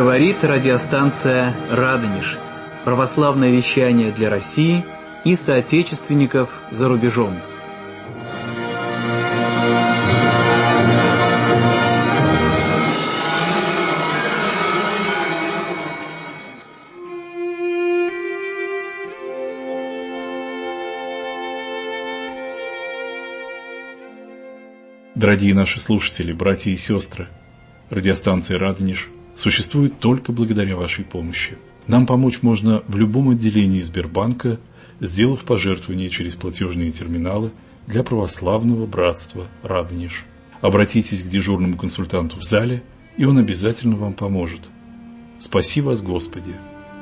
Говорит радиостанция «Радонеж». Православное вещание для России и соотечественников за рубежом. Дорогие наши слушатели, братья и сестры, радиостанция «Радонеж» существует только благодаря вашей помощи. Нам помочь можно в любом отделении Сбербанка, сделав пожертвование через платежные терминалы для православного братства «Радонеж». Обратитесь к дежурному консультанту в зале, и он обязательно вам поможет. Спаси вас, Господи!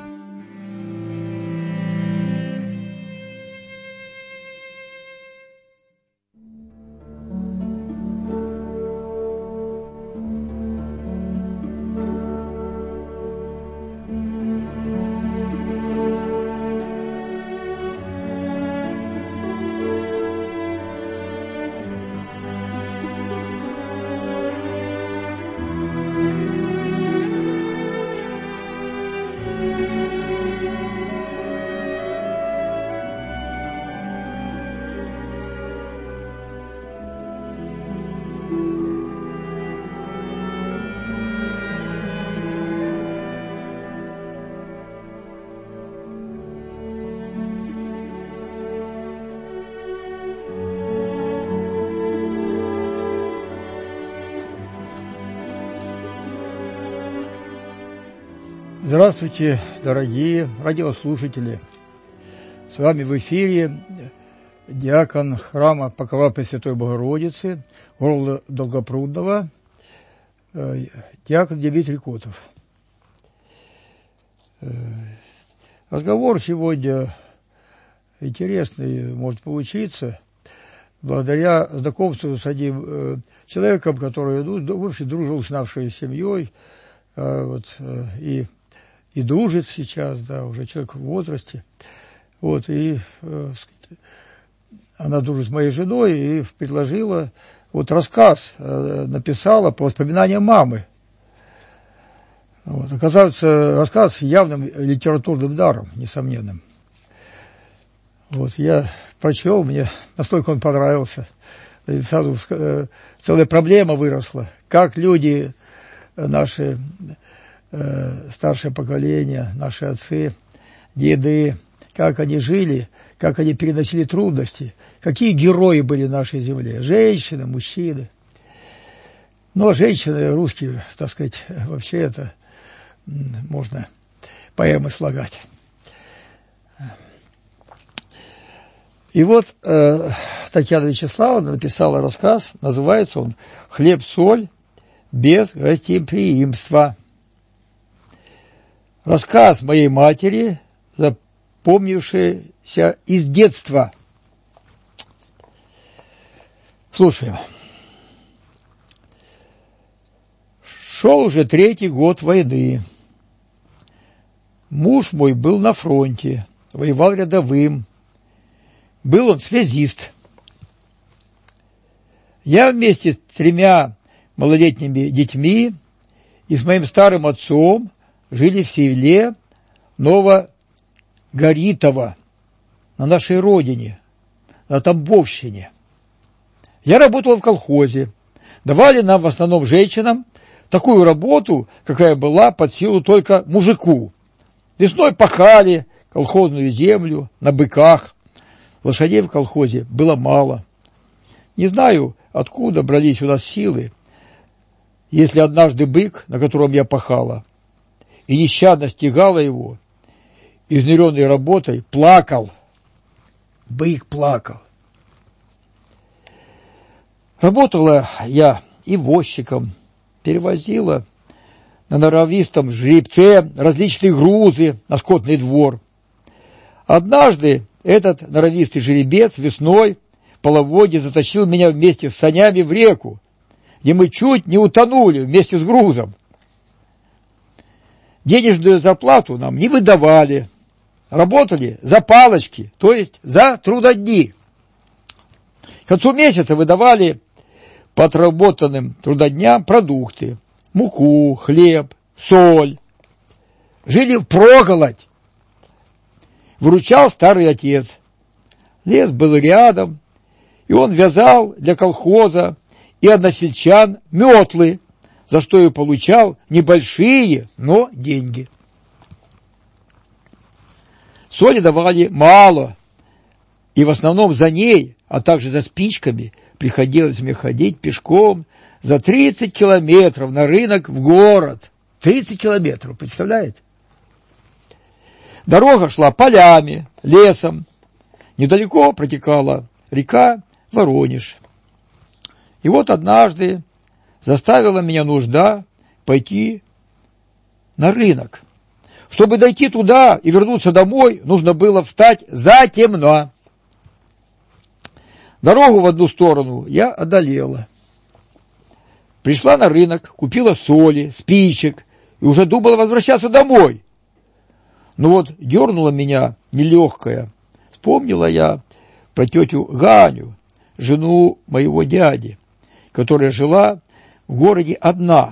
Здравствуйте, дорогие радиослушатели! С вами в эфире диакон храма Покрова Пресвятой Богородицы города Долгопрудного, диакон Дмитрий Котов. Разговор сегодня интересный может получиться благодаря знакомству с одним человеком, который бывший дружил с нашей семьей, и дружит сейчас, да, уже человек в возрасте. И она дружит с моей женой и предложила, рассказ написала по воспоминаниям мамы. Оказывается, рассказ с явным литературным даром, несомненным. Я прочел, мне настолько он понравился. И сразу целая проблема выросла. Как люди наши, старшее поколение, наши отцы, деды, как они жили, как они переносили трудности, какие герои были в нашей земле, женщины, мужчины. Но женщины русские, так сказать, вообще это можно поэмы слагать. И Татьяна Вячеславовна написала рассказ, называется он «Хлеб-соль без гостеприимства». Рассказ моей матери, запомнившийся из детства. Слушаем. Шел уже 3-й год войны. Муж мой был на фронте, воевал рядовым. Был он связист. Я вместе с 3 малолетними детьми и с моим старым отцом жили в селе Новогоритово, на нашей родине, на Тамбовщине. Я работал в колхозе. Давали нам, в основном женщинам, такую работу, какая была под силу только мужику. Весной пахали колхозную землю на быках. Лошадей в колхозе было мало. Не знаю, откуда брались у нас силы, если однажды бык, на котором я пахала, и нещадно стегала его, изнуренный работой, плакал. Бык плакал. Работала я и возчиком, перевозила на норовистом жеребце различные грузы на скотный двор. Однажды этот норовистый жеребец весной в половодье затащил меня вместе с санями в реку, где мы чуть не утонули вместе с грузом. Денежную зарплату нам не выдавали. Работали за палочки, то есть за трудодни. К концу месяца выдавали по отработанным трудодням продукты: муку, хлеб, соль, жили впроголодь. Выручал старый отец. Лес был рядом, и он вязал для колхоза и односельчан метлы, за что и получал небольшие, но деньги. Соли давали мало, и в основном за ней, а также за спичками, приходилось мне ходить пешком за 30 километров на рынок в город. 30 километров, представляете? Дорога шла полями, лесом. Недалеко протекала река Воронеж. И вот однажды заставила меня нужда пойти на рынок. Чтобы дойти туда и вернуться домой, нужно было встать затемно. Дорогу в одну сторону я одолела. Пришла на рынок, купила соли, спичек и уже думала возвращаться домой. Но вот дернула меня нелегкая. Вспомнила я про тетю Ганю, жену моего дяди, которая жила в городе одна.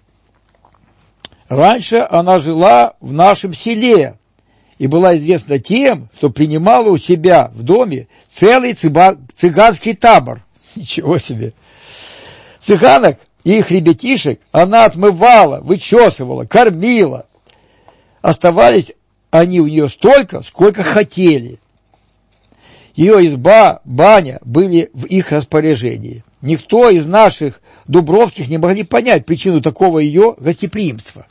Раньше она жила в нашем селе и была известна тем, что принимала у себя в доме целый цыганский табор. Ничего себе! Цыганок и их ребятишек она отмывала, вычесывала, кормила. Оставались они у нее столько, сколько хотели. Ее изба, баня были в их распоряжении. Никто из наших дубровских не могли понять причину такого ее гостеприимства.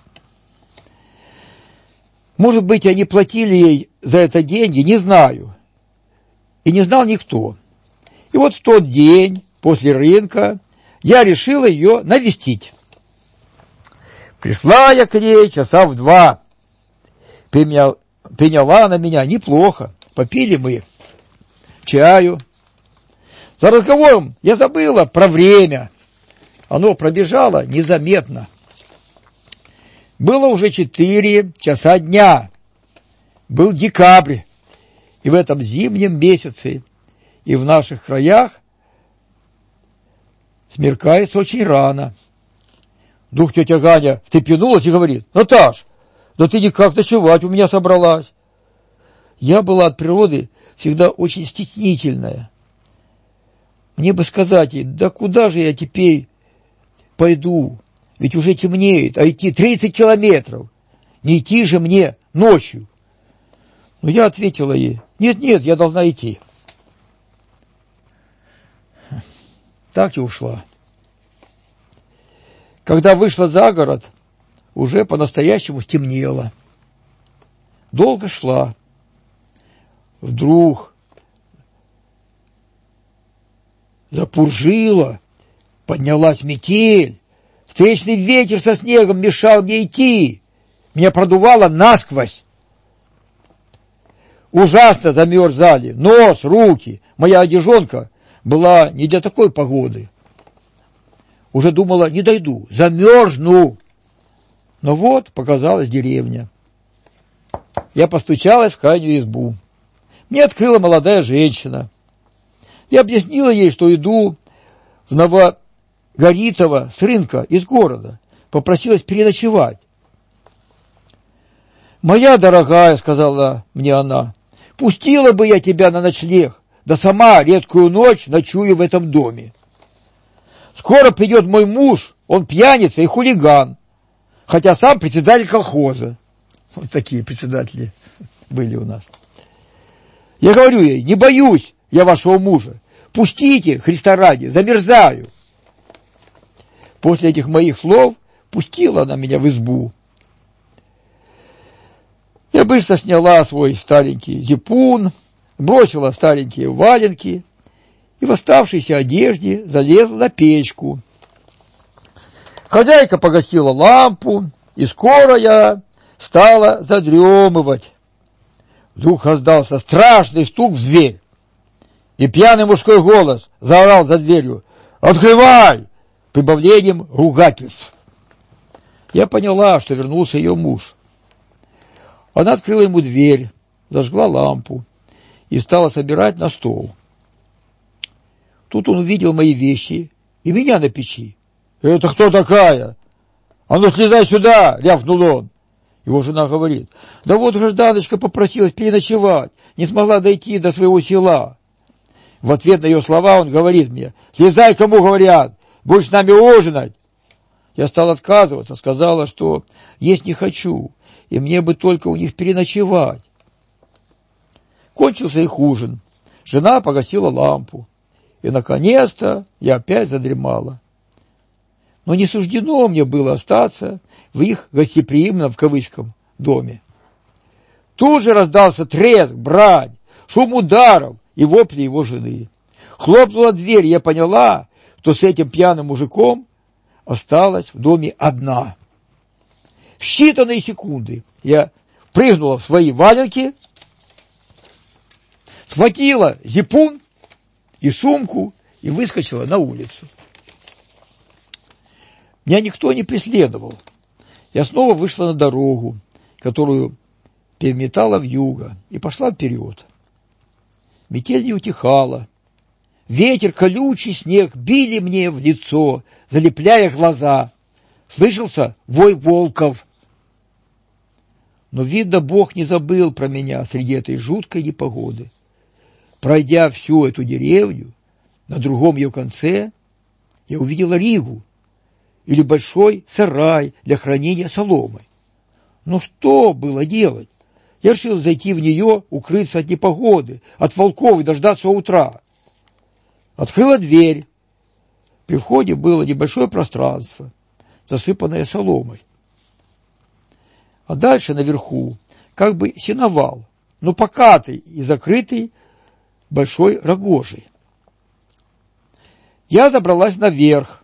Может быть, они платили ей за это деньги, не знаю. И не знал никто. И вот в тот день, после рынка, я решила ее навестить. Пришла я к ней часа в 2. Приняла она меня неплохо. Попили мы чаю. За разговором я забыла про время. Оно пробежало незаметно. Было уже 4 часа дня. Был декабрь. И в этом зимнем месяце и в наших краях смеркается очень рано. Вдруг тетя Ганя встрепенулась и говорит: «Наташ, да ты никак ночевать у меня собралась». Я была от природы всегда очень стеснительная. Мне бы сказать ей: да куда же я теперь пойду? Ведь уже темнеет, а идти 30 километров. Не идти же мне ночью. Но я ответила ей: нет, я должна идти. Так и ушла. Когда вышла за город, уже по-настоящему стемнело. Долго шла. Вдруг запуржило, поднялась метель. Встречный ветер со снегом мешал мне идти. Меня продувало насквозь. Ужасно замерзали нос, руки. Моя одежонка была не для такой погоды. Уже думала, не дойду, замерзну. Но вот показалась деревня. Я постучалась в крайнюю избу. Мне открыла молодая женщина. Я объяснила ей, что иду в Новогоритово с рынка из города. Попросилась переночевать. «Моя дорогая, — сказала мне она, — пустила бы я тебя на ночлег, да сама редкую ночь ночую в этом доме. Скоро придет мой муж, он пьяница и хулиган, хотя сам председатель колхоза». Вот такие председатели были у нас. Я говорю ей: не боюсь я вашего мужа. Пустите, Христа ради, замерзаю. После этих моих слов пустила она меня в избу. Я быстро сняла свой старенький зипун, бросила старенькие валенки и в оставшейся одежде залезла на печку. Хозяйка погасила лампу, и скоро я стала задремывать. Вдруг раздался страшный стук в дверь, и пьяный мужской голос заорал за дверью: «Открывай!» прибавлением ругательств. Я поняла, что вернулся ее муж. Она открыла ему дверь, зажгла лампу и стала собирать на стол. Тут он увидел мои вещи и меня на печи. «Это кто такая? А ну, слезай сюда!» — рявкнул он. Его жена говорит: да вот гражданочка попросилась переночевать, не смогла дойти до своего села. В ответ на ее слова он говорит мне: слезай, кому говорят, будешь с нами ужинать. Я стал отказываться, сказала, что есть не хочу, и мне бы только у них переночевать. Кончился их ужин. Жена погасила лампу. И, наконец-то, я опять задремала. Но не суждено мне было остаться в их гостеприимном, в кавычках, доме. Тут же раздался треск, брань, шум ударов и вопли его жены. Хлопнула дверь, и я поняла, что с этим пьяным мужиком осталась в доме одна. В считанные секунды я прыгнула в свои валенки, схватила зипун и сумку и выскочила на улицу. Меня никто не преследовал. Я снова вышла на дорогу, которую переметала вьюга, и пошла вперед. Метель не утихала. Ветер, колючий снег били мне в лицо, залепляя глаза. Слышался вой волков. Но, видно, Бог не забыл про меня среди этой жуткой непогоды. Пройдя всю эту деревню, на другом ее конце я увидела Ригу, или большой сарай для хранения соломы. Но что было делать? Я решил зайти в нее, укрыться от непогоды, от волков и дождаться утра. Открыла дверь. При входе было небольшое пространство, засыпанное соломой. А дальше наверху как бы сеновал, но покатый и закрытый большой рогожей. Я забралась наверх,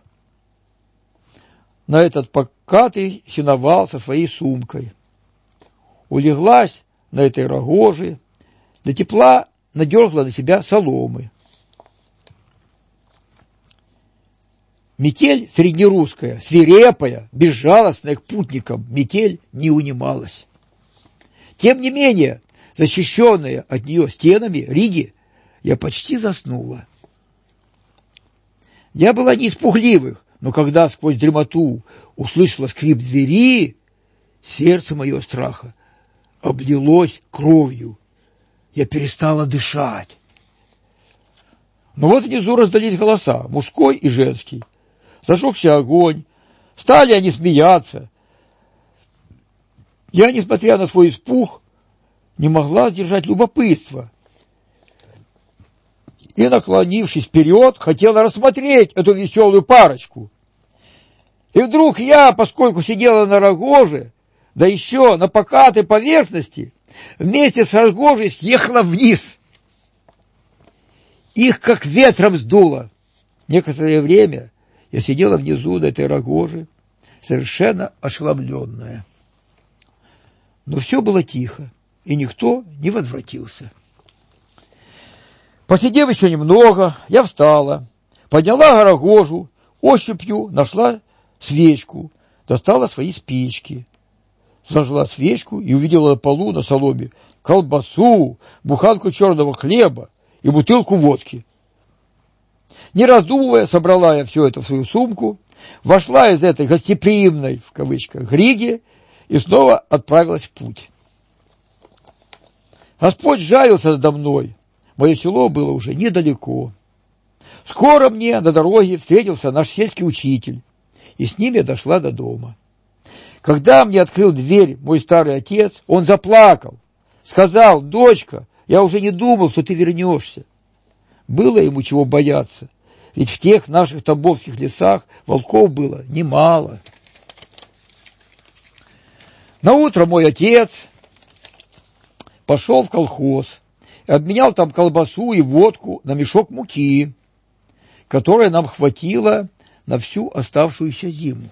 на этот покатый сеновал со своей сумкой. Улеглась на этой рогоже, до тепла надергла на себя соломы. Метель среднерусская, свирепая, безжалостная к путникам, метель не унималась. Тем не менее, защищенная от нее стенами Риги, я почти заснула. Я была не из пугливых, но когда сквозь дремоту услышала скрип двери, сердце мое страха облилось кровью. Я перестала дышать. Но вот внизу раздались голоса, мужской и женский. Зажегся огонь, стали они смеяться. Я, несмотря на свой испуг, не могла сдержать любопытство. И, наклонившись вперед, хотела рассмотреть эту веселую парочку. И вдруг я, поскольку сидела на рогоже, да еще на покатой поверхности, вместе с рогожей съехала вниз. Их как ветром сдуло. Некоторое время я сидела внизу на этой рогоже, совершенно ошеломленная. Но все было тихо, и никто не возвратился. Посидев еще немного, я встала, подняла рогожу, ощупью нашла свечку, достала свои спички, зажгла свечку и увидела на полу на соломе колбасу, буханку черного хлеба и бутылку водки. Не раздумывая, собрала я все это в свою сумку, вошла из этой гостеприимной, в кавычках, Риги и снова отправилась в путь. Господь жалился надо мной. Мое село было уже недалеко. Скоро мне на дороге встретился наш сельский учитель, и с ним я дошла до дома. Когда мне открыл дверь мой старый отец, он заплакал, сказал: дочка, я уже не думал, что ты вернешься. Было ему чего бояться, ведь в тех наших тамбовских лесах волков было немало. Наутро мой отец пошел в колхоз, обменял там колбасу и водку на мешок муки, которой нам хватило на всю оставшуюся зиму.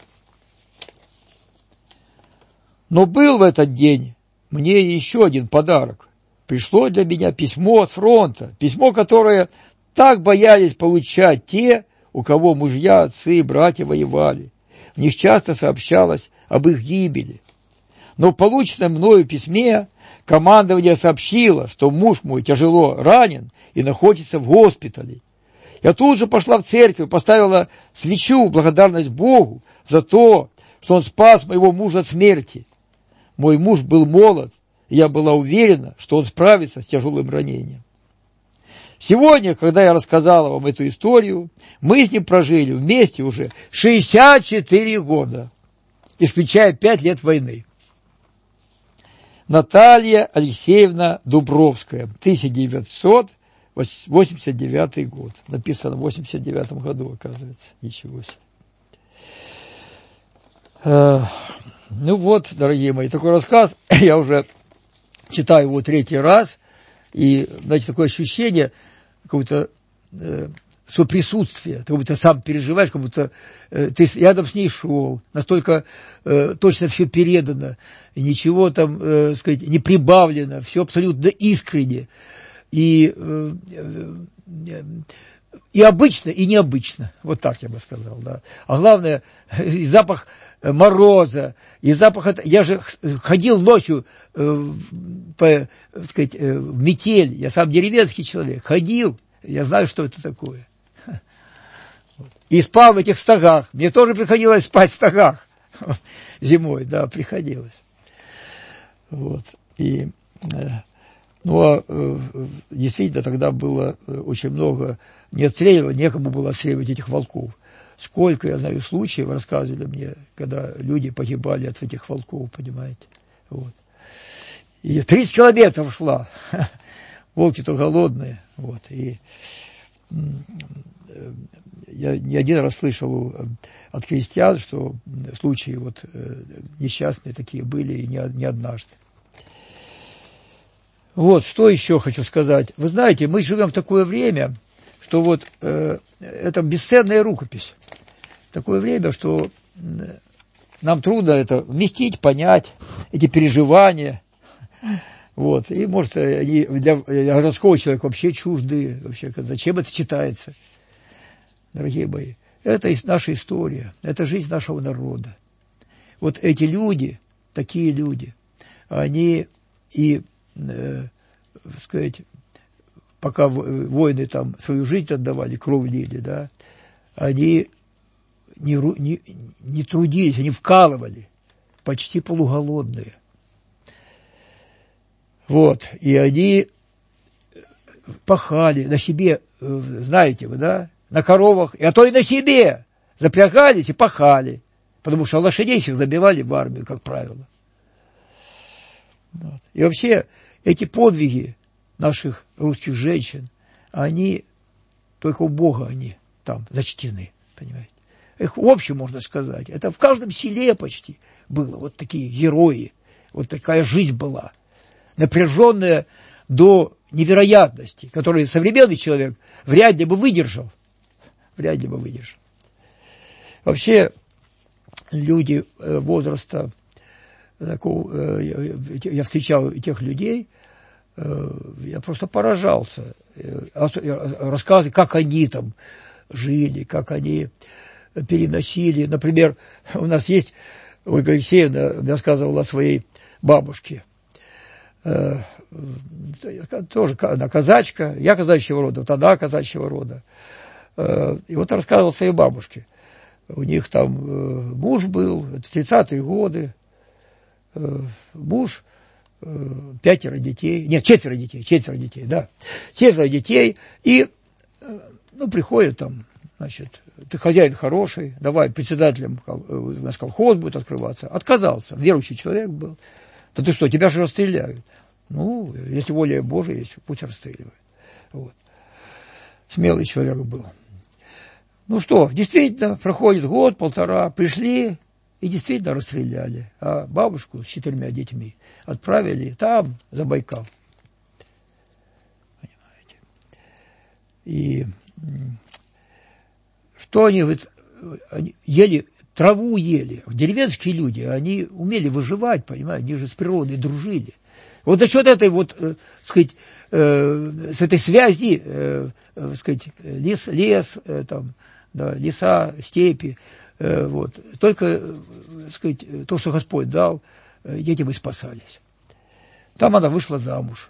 Но был в этот день мне еще один подарок. Пришло для меня письмо с фронта, письмо, которое так боялись получать те, у кого мужья, отцы и братья воевали. В них часто сообщалось об их гибели. Но в полученном мною письме командование сообщило, что муж мой тяжело ранен и находится в госпитале. Я тут же пошла в церковь, поставила свечу в благодарность Богу за то, что он спас моего мужа от смерти. Мой муж был молод, и я была уверена, что он справится с тяжелым ранением. Сегодня, когда я рассказала вам эту историю, мы с ним прожили вместе уже 64 года, исключая 5 лет войны. Наталья Алексеевна Дубровская, 1989 год. Написано в 89 году, оказывается. Ничего себе. Ну вот, дорогие мои, такой рассказ. Я уже читаю его 3-й раз. И, знаете, такое ощущение какого-то соприсутствия. Ты как будто сам переживаешь, как будто ты рядом с ней шел. Настолько точно все передано. И ничего там, сказать, не прибавлено. Все абсолютно искренне. И обычно, и необычно. Вот так я бы сказал. Да. А главное, и запах мороза, и запах... Я же ходил ночью сказать, в метель. Я сам деревенский человек. Ходил. Я знаю, что это такое. И спал в этих стогах. Мне тоже приходилось спать в стогах. Зимой, да, приходилось. Вот. И, действительно, тогда было очень много не отстреливать, некому было отстреливать этих волков. Сколько, я знаю, случаев рассказывали мне, когда люди погибали от этих волков, понимаете. Вот. И 30 километров шла. Волки-то голодные. Вот. И я не один раз слышал от крестьян, что случаи вот несчастные такие были и не однажды. Вот, что еще хочу сказать. Вы знаете, мы живем в такое время, что вот это бесценная рукопись. Такое время, что нам трудно это вместить, понять, эти переживания. Вот. И, может, они для городского человека вообще чужды. Вообще, зачем это читается? Дорогие мои, это наша история, это жизнь нашего народа. Вот эти люди, такие люди, они и, сказать, пока воины там свою жизнь отдавали, кровь лили, да, они не трудились, они вкалывали, почти полуголодные. Вот, и они пахали на себе, знаете вы, да, на коровах, а то и на себе запрягались и пахали, потому что лошадей всех забивали в армию, как правило. Вот. И вообще эти подвиги наших русских женщин, они только у Бога они там зачтены, понимаете. Их в общем, можно сказать, это в каждом селе почти было вот такие герои, вот такая жизнь была, напряженная до невероятности, которую современный человек вряд ли бы выдержал. Вряд ли бы выдержал. Вообще, люди возраста такого, я встречал тех людей, я просто поражался. Рассказывали, как они там жили, как они переносили. Например, у нас есть, Ольга Алексеевна рассказывала о своей бабушке. Тоже она казачка, я казачьего рода, вот она казачьего рода. И вот рассказывал о своей бабушке. У них там муж был, это 30-е годы, муж, 5 детей, нет, 4 детей, да, 4 детей, и, ну, приходит там, значит, ты хозяин хороший, давай председателем, у нас колхоз будет открываться, отказался, верующий человек был, да ты что, тебя же расстреляют, ну, если воля Божия есть, пусть расстреливают, вот, смелый человек был. Ну что, действительно, проходит год, полтора, пришли и действительно расстреляли. А бабушку с 4 детьми отправили там, за Байкал. Понимаете? И что они ели, траву ели. Деревенские люди, они умели выживать, понимаете, они же с природой дружили. Вот за счет этой вот, сказать, с этой связи, сказать, лес там, да, леса, степи, вот. Только, сказать, то, что Господь дал, этим и спасались. Там она вышла замуж.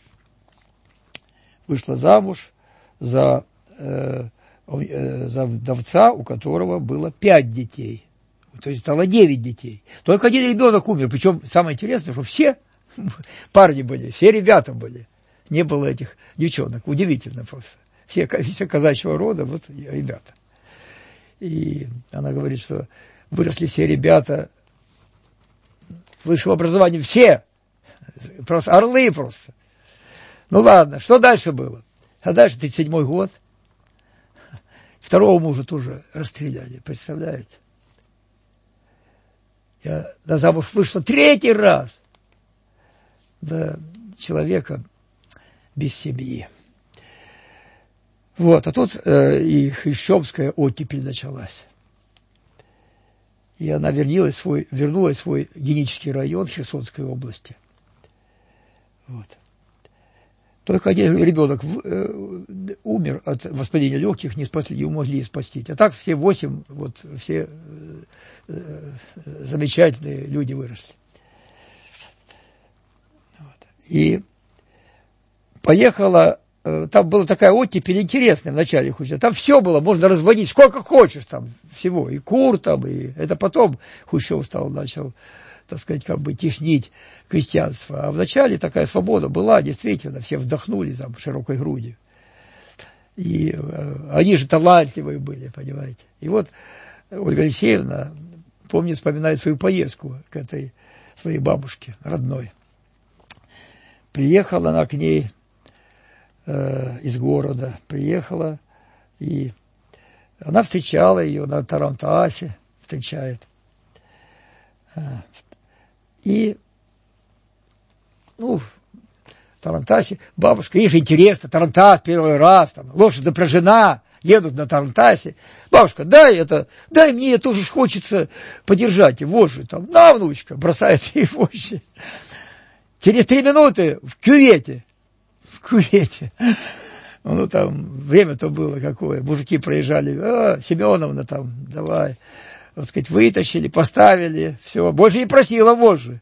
Вышла замуж за вдовца, у которого было 5 детей. То есть стало 9 детей. Только один ребенок умер. Причем самое интересное, что все парни были, все ребята были. Не было этих девчонок. Удивительно просто. Все казачьего рода, вот ребята. И она говорит, что выросли все ребята высшего образования, все. Просто орлы просто. Ну ладно, что дальше было? А дальше 37-й год. Второго мужа тоже расстреляли, представляете? Я замуж вышла 3-й раз. Да, человека без семьи. Вот, а тут и хрущевская оттепель началась. И она вернулась в свой генический район Херсонской области. Вот. Только один ребенок умер от воспаления легких, не могли спасти. А так все 8, вот, все замечательные люди выросли. Вот. И поехала, там была такая оттепель интересная в начале Хрущева. Там все было, можно разводить, сколько хочешь там всего. И кур там, и это потом Хрущев начал, так сказать, как бы теснить крестьянство. А вначале такая свобода была, действительно, все вздохнули там широкой грудью. И они же талантливые были, понимаете. И вот Ольга Алексеевна, помню, вспоминает свою поездку к этой своей бабушке родной. Приехала она к ней из города, приехала, и она встречала ее на тарантасе, встречает. И, в тарантасе, бабушка, ей же интересно, тарантас первый раз, там, лошадь запряжена, едут на тарантасе. Бабушка, дай мне, тоже хочется подержать вожжи, там, на, внучка, бросает ей вожжи. Через 3 минуты в кювете. Ну, там, время-то было какое, мужики проезжали, Семеновна там, давай. Вот сказать, вытащили, поставили, все, больше не просила вожжи.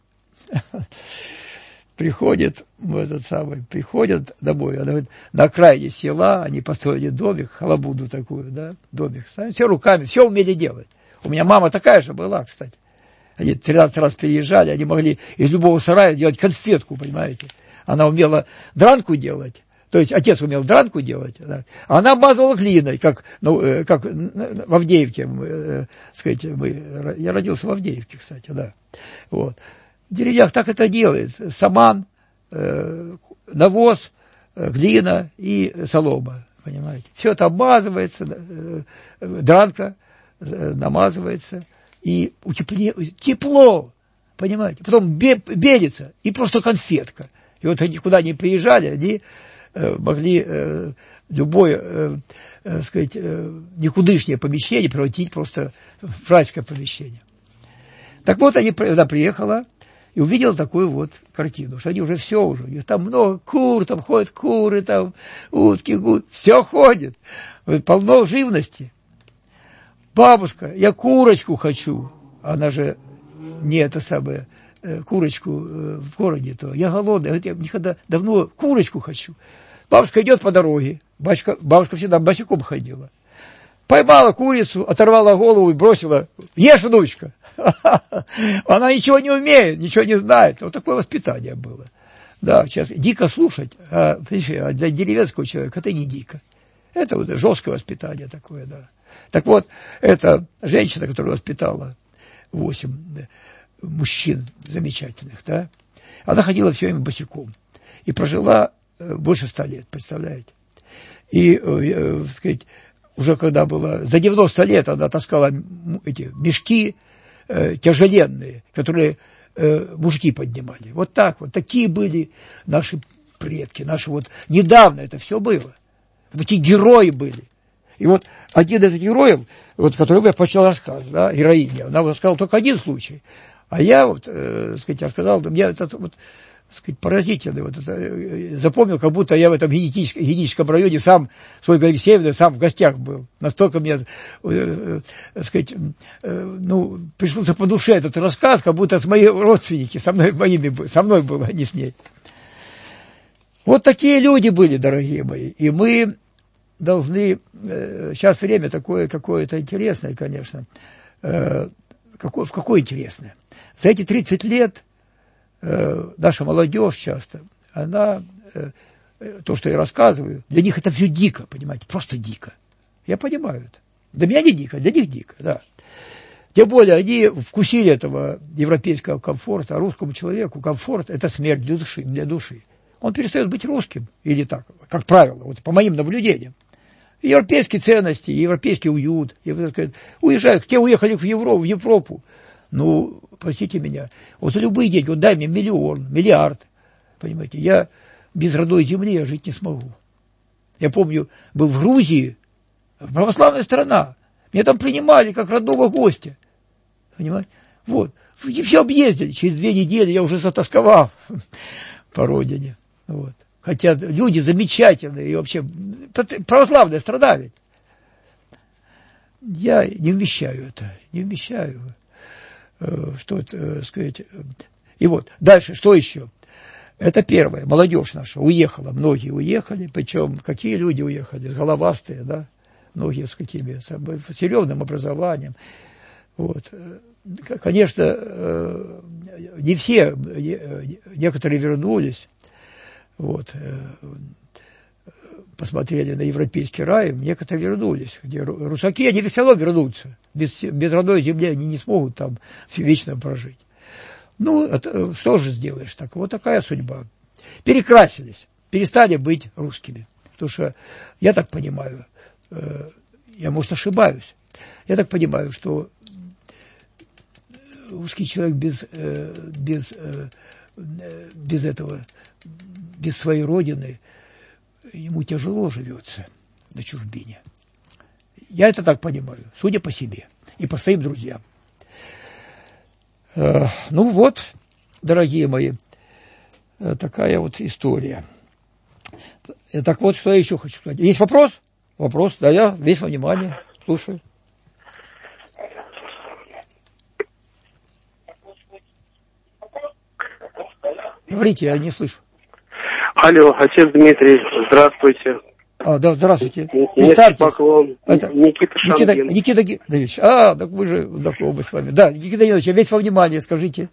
Приходят домой, она говорит, на окраине села они построили домик, халабуду такую, да, домик, все руками, все умели делать. У меня мама такая же была, кстати. Они 13 раз переезжали, они могли из любого сарая делать конфетку, понимаете. Она умела дранку делать. То есть отец умел дранку делать, да. Она мазала глиной, как в Авдеевке, я родился в Авдеевке, кстати, да. Вот. В деревнях так это делается. Саман, навоз, глина и солома, понимаете. Все это обмазывается, дранка намазывается, и тепло, понимаете. Потом белится, и просто конфетка. И вот они куда ни приезжали, они могли любое, никудышнее помещение превратить просто в райское помещение. Так вот, она приехала и увидела такую вот картину, что они уже все уже, их там много кур, там ходят куры, там утки, все ходит, полно живности. Бабушка, я курочку хочу. Она же не это самое, курочку в городе-то. Я голодная, я никогда давно курочку хочу. Бабушка идет по дороге. Бабушка всегда босиком ходила. Поймала курицу, оторвала голову и бросила. Ешь, внучка. Она ничего не умеет, ничего не знает. Вот такое воспитание было. Да, сейчас дико слушать, а для деревенского человека это не дико. Это вот жесткое воспитание такое, да. Так вот, эта женщина, которая воспитала 8 мужчин замечательных, да, она ходила все время босиком и прожила больше 100 лет, представляете? И, сказать, уже когда было, за 90 лет она таскала эти мешки тяжеленные, которые мужики поднимали. Вот так вот, такие были наши предки, наши вот, недавно это все было. Такие герои были. И вот один из героев, вот, который я почел рассказ, да, героиня, она рассказала только один случай. А я, вот, сказать, рассказал, мне это, вот, сказать, поразительно, вот, это, запомнил, как будто я в этом генетическом районе сам, с Ольгой Алексеевной, сам в гостях был. Настолько мне, сказать, пришелся по душе этот рассказ, как будто с моими родственники, со мной было, а не с ней. Вот такие люди были, дорогие мои, и мы должны, сейчас время такое какое-то интересное, конечно, какое интересное. За эти 30 лет наша молодежь часто, она, то, что я рассказываю, для них это все дико, понимаете, просто дико. Я понимаю это. Для меня не дико, для них дико, да. Тем более они вкусили этого европейского комфорта, а русскому человеку комфорт – это смерть для души. Он перестает быть русским, или так, как правило, вот по моим наблюдениям. Европейские ценности, европейский уют, уезжают, те уехали в Европу. Ну, простите меня, вот любые деньги, вот дай мне миллион, миллиард, понимаете, я без родной земли я жить не смогу. Я помню, был в Грузии, православная страна, меня там принимали как родного гостя, понимаете, вот, и все объездили, через 2 недели я уже затасковал по родине, вот. Хотя люди замечательные, и вообще православная страна ведь. Я не вмещаю это, не вмещаю. Что это, сказать. И вот, дальше, что еще? Это первое, молодежь наша уехала, многие уехали, причем какие люди уехали, головастые, да, многие с какими, с серьезным образованием. Вот. Конечно, не все, некоторые вернулись, вот, посмотрели на европейский рай, некоторые вернулись, где русаки, они все равно вернутся, без родной земли они не смогут там вечно прожить. Ну, это, что же сделаешь так? Вот такая судьба. Перекрасились, перестали быть русскими. Потому что, я так понимаю, я, может, ошибаюсь, я так понимаю, что русский человек без этого, без своей родины, ему тяжело живется на чужбине. Я это так понимаю, судя по себе и по своим друзьям. Ну вот, дорогие мои, такая вот история. Так вот, что я еще хочу сказать. Есть вопрос? Вопрос, да, я весь внимание, слушаю. Говорите, я не слышу. Алло, отец Дмитрий, здравствуйте. Да, здравствуйте. Представьтесь. Поклон. Это, Никита Шангин. Никита Геннадьевич. Так мы же знакомы с вами. Да, Никита Геннадьевич, я весь во внимание, скажите.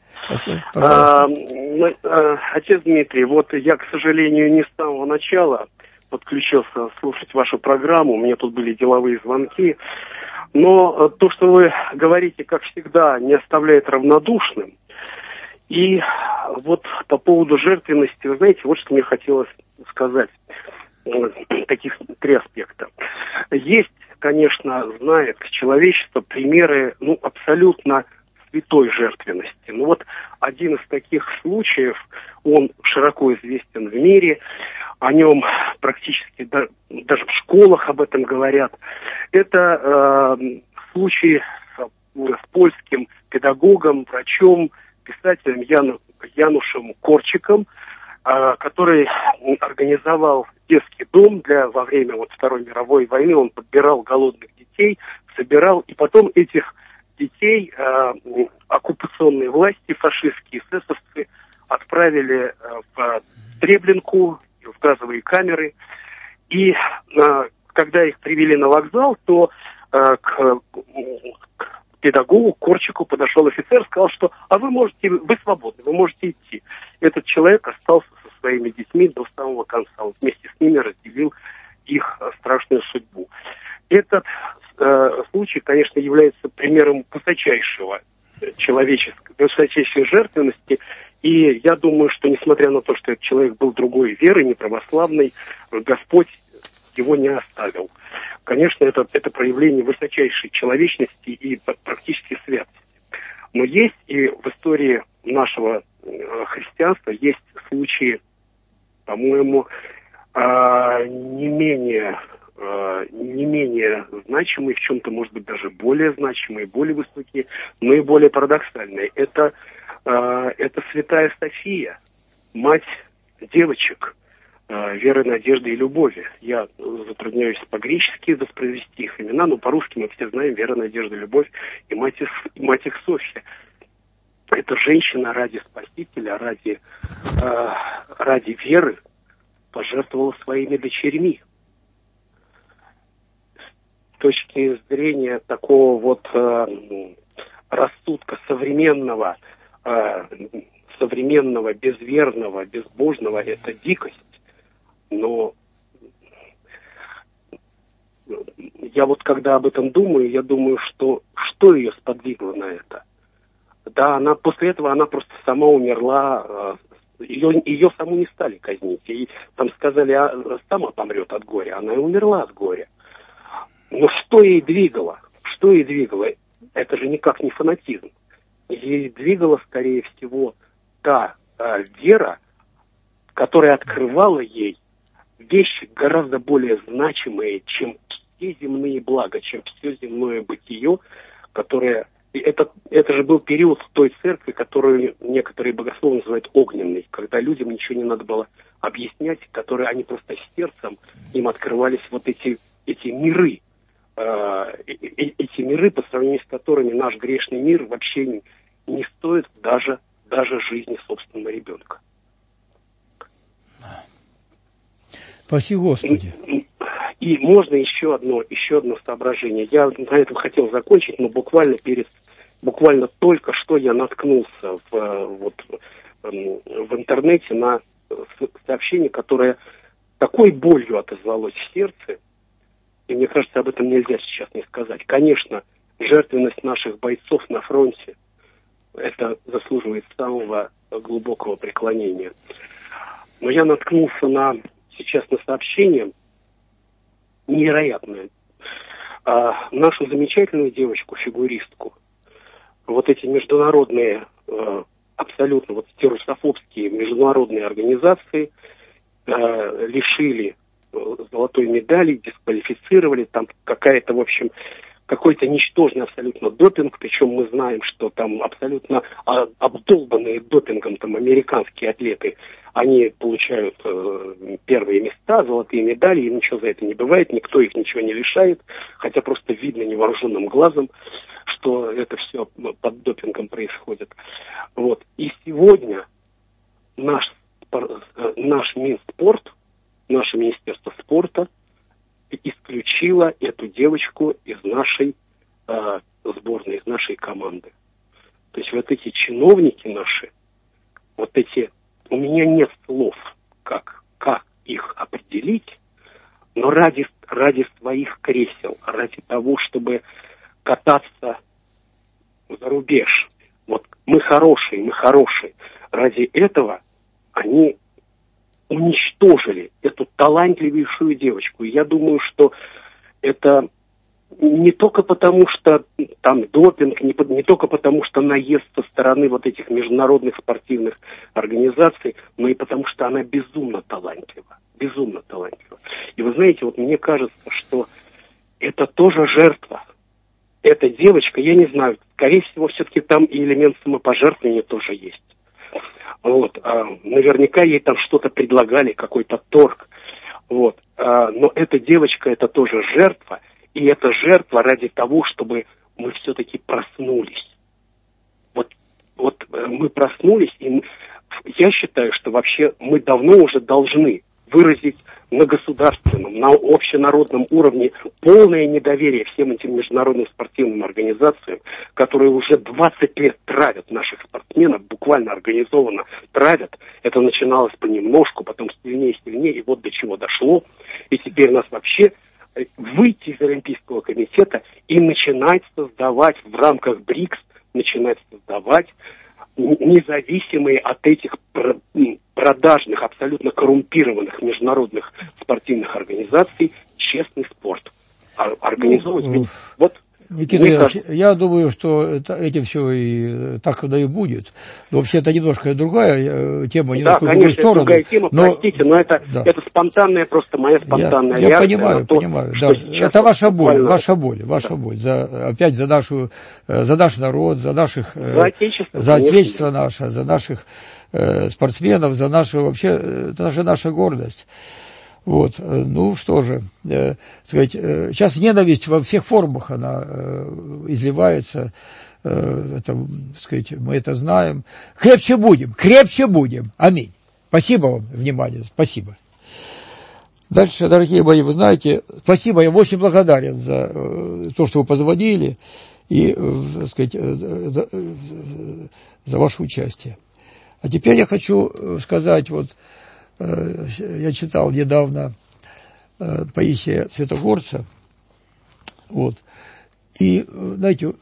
Отец Дмитрий, вот я, к сожалению, не с самого начала подключился слушать вашу программу, у меня тут были деловые звонки, но то, что вы говорите, как всегда, не оставляет равнодушным. И вот по поводу жертвенности, вы знаете, вот что мне хотелось сказать. Таких 3 аспекта. Есть, конечно, знает человечество примеры, абсолютно святой жертвенности. Вот один из таких случаев, он широко известен в мире, о нем практически даже в школах об этом говорят. Это случай с польским педагогом, врачом, писателем Янушем Корчиком, который организовал детский дом во время Второй мировой войны. Он подбирал голодных детей, собирал, и потом этих детей оккупационные власти, фашистские эсэсовцы, отправили в Треблинку, в газовые камеры. И когда их привели на вокзал, то к педагогу Корчику подошел офицер, сказал, что вы свободны, вы можете идти. Этот человек остался со своими детьми до самого конца. Он вместе с ними разделил их страшную судьбу. Этот случай, конечно, является примером высочайшей жертвенности. И я думаю, что несмотря на то, что этот человек был другой веры, не православной, Господь его не оставил. Конечно, это проявление высочайшей человечности и практически святости. Но есть и в истории нашего христианства есть случаи, по-моему, не менее значимые, в чем-то, может быть, даже более значимые, более высокие, но и более парадоксальные. Это святая София, мать девочек, веры, надежды и любови. Я затрудняюсь по-гречески воспроизвести их имена, но по-русски мы все знаем вера, надежда, любовь и мать их Софья. Эта женщина ради Спасителя, ради веры пожертвовала своими дочерьми. С точки зрения такого рассудка современного, безверного, безбожного, это дикость. Но я вот когда об этом думаю, я думаю, что ее сподвигло на это. Да, она после этого она просто сама умерла, ее саму не стали казнить. Ей там сказали, сама помрет от горя. Она и умерла от горя. Но что ей двигало? Что ей двигало? Это же никак не фанатизм. Ей двигала, скорее всего, та вера, которая открывала ей вещи гораздо более значимые, чем все земные блага, чем все земное бытие, которое... Это же был период в той церкви, которую некоторые богословы называют огненной, когда людям ничего не надо было объяснять, которые они просто сердцем, им открывались вот эти миры, эти миры, по сравнению с которыми наш грешный мир вообще не стоит даже жизни собственного ребенка. Спаси Господи. И можно еще одно соображение. Я на этом хотел закончить, но буквально только что я наткнулся в интернете на сообщение, которое такой болью отозвалось в сердце, и мне кажется, об этом нельзя сейчас не сказать. Конечно, жертвенность наших бойцов на фронте, это заслуживает самого глубокого преклонения. Но я наткнулся сейчас на сообщение невероятное. Нашу замечательную девочку-фигуристку, вот эти международные, абсолютно вот террорсофобские международные организации лишили золотой медали, дисквалифицировали, там какая-то, в общем, какой-то ничтожный абсолютно допинг, причем мы знаем, что там абсолютно обдолбанные допингом там американские атлеты, они получают первые места, золотые медали, и ничего за это не бывает, никто их ничего не лишает, хотя просто видно невооруженным глазом, что это все под допингом происходит. Вот. И сегодня наш Минспорт, наше Министерство спорта исключила эту девочку из нашей сборной, из нашей команды. То есть вот эти чиновники наши, вот эти, у меня нет слов, как их определить, но ради своих кресел, ради того, чтобы кататься за рубеж, вот мы хорошие, ради этого они уничтожили эту талантливейшую девочку. И я думаю, что это не только потому, что там допинг, не только потому, что наезд со стороны вот этих международных спортивных организаций, но и потому, что она безумно талантлива. Безумно талантлива. И вы знаете, вот мне кажется, что это тоже жертва. Эта девочка, я не знаю, скорее всего, все-таки там и элемент самопожертвования тоже есть. Вот, наверняка ей там что-то предлагали, какой-то торг. Вот, но эта девочка, это тоже жертва, и это жертва ради того, чтобы мы все-таки проснулись. Вот мы проснулись, и я считаю, что вообще мы давно уже должны выразить на государственном, на общенародном уровне полное недоверие всем этим международным спортивным организациям, которые уже 20 лет травят наших спортсменов, буквально организованно травят. Это начиналось понемножку, потом сильнее, и вот до чего дошло. И теперь нас вообще выйти из Олимпийского комитета и начинать создавать в рамках БРИКС, независимые от этих продажных, абсолютно коррумпированных международных спортивных организаций честный спорт. Организовывать... Никита Ильич, я думаю, что этим все и так и будет. Но вообще это немножко другая тема, да, конечно, это другая тема, простите, но это спонтанная, просто моя спонтанная реакция. Я понимаю, да. Это ваша боль. Опять за наш народ, за отечество наше, за наших спортсменов, за нашу, вообще, это же наша гордость. Вот, ну что же, сказать, сейчас ненависть во всех формах она изливается, это, сказать, мы это знаем. Крепче будем, аминь. Спасибо вам, внимание, спасибо. Дальше, дорогие мои, вы знаете, спасибо, я очень благодарен за то, что вы позвонили. и, так сказать, за ваше участие. А теперь я хочу сказать, вот, я читал недавно Паисия Святогорца, вот, и, знаете,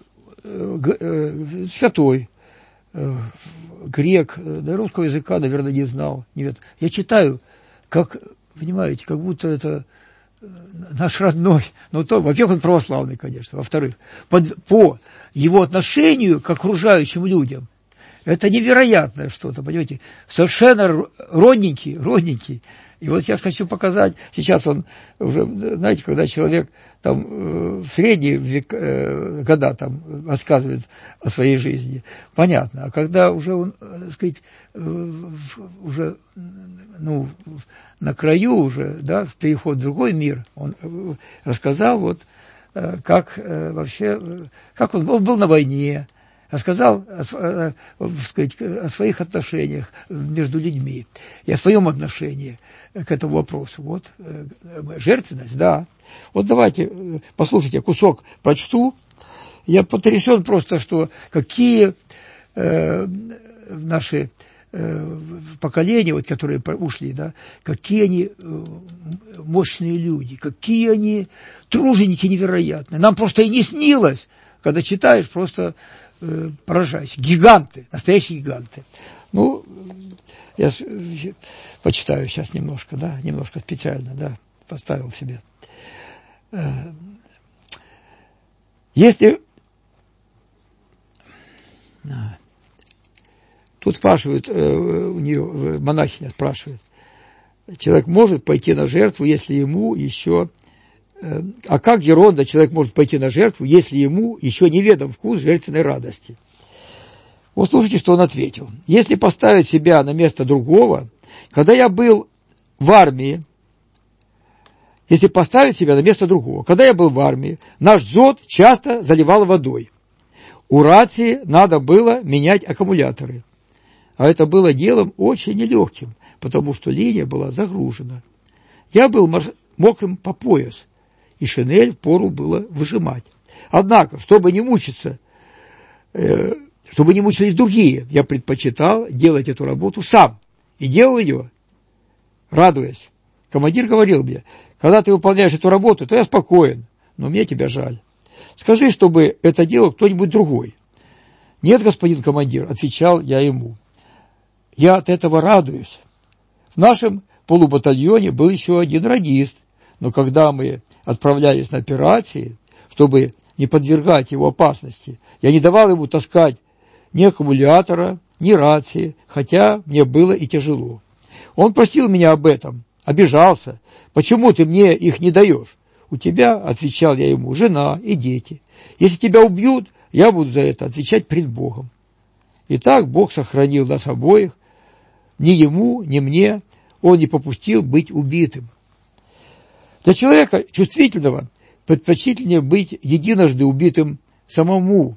святой, грек, русского языка, наверное, не знал. Нет. Я читаю, как, понимаете, как будто это наш родной. Ну, то, во-первых, он православный, конечно. Во-вторых, по его отношению к окружающим людям, это невероятное что-то, понимаете, совершенно родненький. И вот я хочу показать, сейчас он уже, знаете, когда человек там в средние года там рассказывает о своей жизни, понятно, а когда уже он, так сказать, уже, ну, на краю уже, да, переход в другой мир, он рассказал вот, как вообще, как он был на войне, рассказал о своих отношениях между людьми и о своем отношении к этому вопросу. Вот, жертвенность, да. Вот давайте, послушайте, кусок прочту. Я потрясен просто, что какие наши поколения, вот, которые ушли, да, какие они мощные люди, какие они труженики невероятные. Нам просто и не снилось, когда читаешь, просто поражайся. Гиганты, настоящие гиганты. Ну, я почитаю сейчас немножко, да, немножко специально, да, поставил себе. Если... Тут спрашивают, у нее монахиня спрашивает, человек может пойти на жертву, если ему еще... А как, Геронда, человек может пойти на жертву, если ему еще неведом вкус жертвенной радости? Вот слушайте, что он ответил. Если поставить себя на место другого, когда я был в армии, наш дзот часто заливал водой. У рации надо было менять аккумуляторы. А это было делом очень нелегким, потому что линия была загружена. Я был мокрым по пояс, и шинель впору было выжимать. Однако, чтобы не мучились другие, я предпочитал делать эту работу сам. И делал ее, радуясь. Командир говорил мне, когда ты выполняешь эту работу, то я спокоен, но мне тебя жаль. Скажи, чтобы это делал кто-нибудь другой. Нет, господин командир, отвечал я ему. Я от этого радуюсь. В нашем полубатальоне был еще один радист, но когда мы отправлялись на операции, чтобы не подвергать его опасности, я не давал ему таскать ни аккумулятора, ни рации, хотя мне было и тяжело. Он просил меня об этом, обижался. Почему ты мне их не даешь? У тебя, отвечал я ему, жена и дети. Если тебя убьют, я буду за это отвечать пред Богом. И так Бог сохранил нас обоих. Ни ему, ни мне он не попустил быть убитым. Для человека чувствительного предпочтительнее быть единожды убитым самому,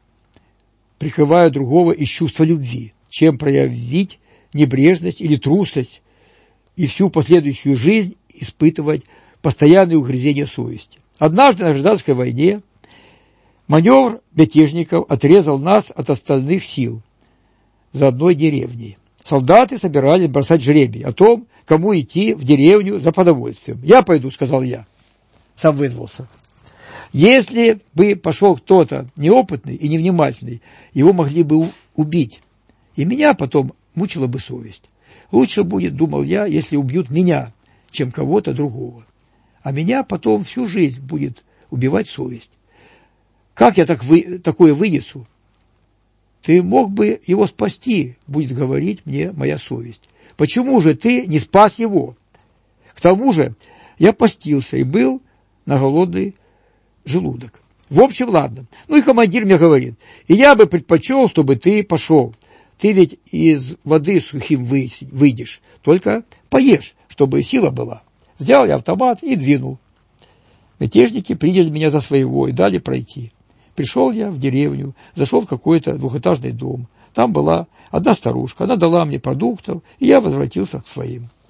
прикрывая другого из чувства любви, чем проявить небрежность или трусость и всю последующую жизнь испытывать постоянные угрызения совести. Однажды на гражданской войне маневр мятежников отрезал нас от остальных сил за одной деревней. Солдаты собирались бросать жребий о том, кому идти в деревню за продовольствием. «Я пойду», — сказал я. Сам вызвался. Если бы пошел кто-то неопытный и невнимательный, его могли бы убить. И меня потом мучила бы совесть. Лучше будет, думал я, если убьют меня, чем кого-то другого. А меня потом всю жизнь будет убивать совесть. Как я такое вынесу? Ты мог бы его спасти, будет говорить мне моя совесть. Почему же ты не спас его? К тому же я постился и был на голодный желудок. В общем, ладно. Ну и командир мне говорит, и я бы предпочел, чтобы ты пошел. Ты ведь из воды сухим выйдешь, только поешь, чтобы сила была. Взял я автомат и двинул. Мятежники приняли меня за своего и дали пройти. Пришел я в деревню, зашел в какой-то двухэтажный дом. Там была одна старушка, она дала мне продуктов, и я возвратился к своим.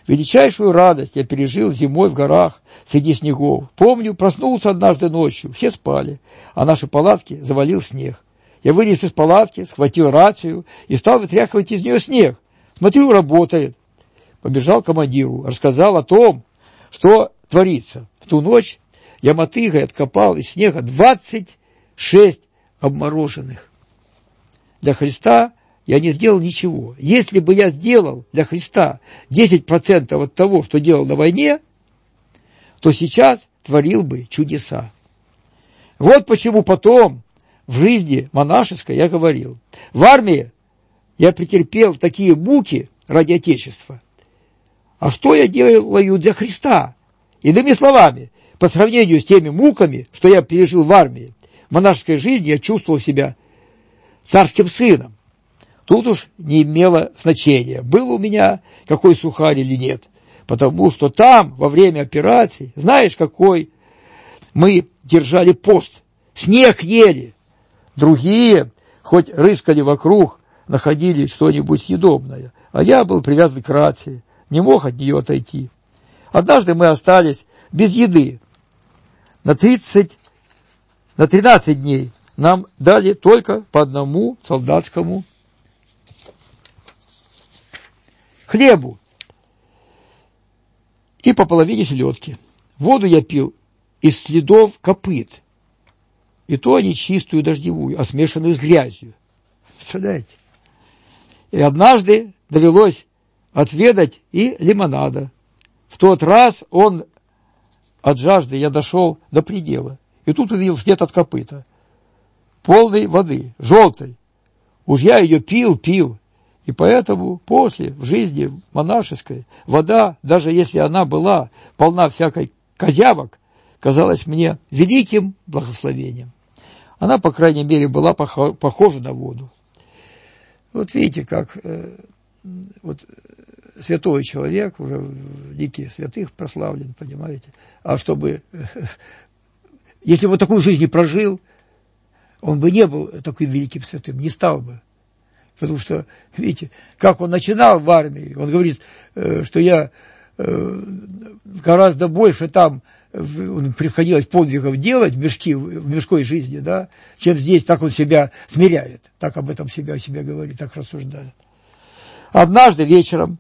Величайшую радость я пережил зимой в горах среди снегов. Помню, проснулся однажды ночью, все спали, а наши палатки завалил снег. Я вылез из палатки, схватил рацию и стал вытряхивать из нее снег. Смотрю, работает. Побежал к командиру, рассказал о том, что творится. В ту ночь я мотыгой откопал из снега 26 обмороженных. Для Христа я не сделал ничего. Если бы я сделал для Христа 10% от того, что делал на войне, то сейчас творил бы чудеса. Вот почему потом в жизни монашеской я говорил: в армии я претерпел такие муки ради Отечества. А что я делаю для Христа? Иными словами, по сравнению с теми муками, что я пережил в армии, в монашеской жизни я чувствовал себя царским сыном. Тут уж не имело значения, был у меня какой сухарь или нет, потому что там, во время операции, знаешь, какой мы держали пост, снег ели. Другие, хоть рыскали вокруг, находили что-нибудь съедобное, а я был привязан к рации, не мог от нее отойти. Однажды мы остались без еды. На 13 дней нам дали только по одному солдатскому хлебу и по половине селедки. Воду я пил из следов копыт, и то не чистую дождевую, а смешанную с грязью. Представляете? И однажды довелось отведать и лимонада. В тот раз от жажды я дошел до предела, и тут увидел след от копыта, полной воды, желтой. Уж я ее пил, и поэтому после, в жизни монашеской, вода, даже если она была полна всякой козявок, казалась мне великим благословением. Она, по крайней мере, была похожа на воду. Вот видите, как святой человек, уже в лике святых прославлен, понимаете, а чтобы, если бы такую жизнь не прожил, он бы не был таким великим святым, не стал бы. Потому что, видите, как он начинал в армии, он говорит, что я гораздо больше там приходилось подвигов делать в мирской жизни, да, чем здесь. Так он себя смиряет, так об этом себя говорит, так рассуждает. Однажды вечером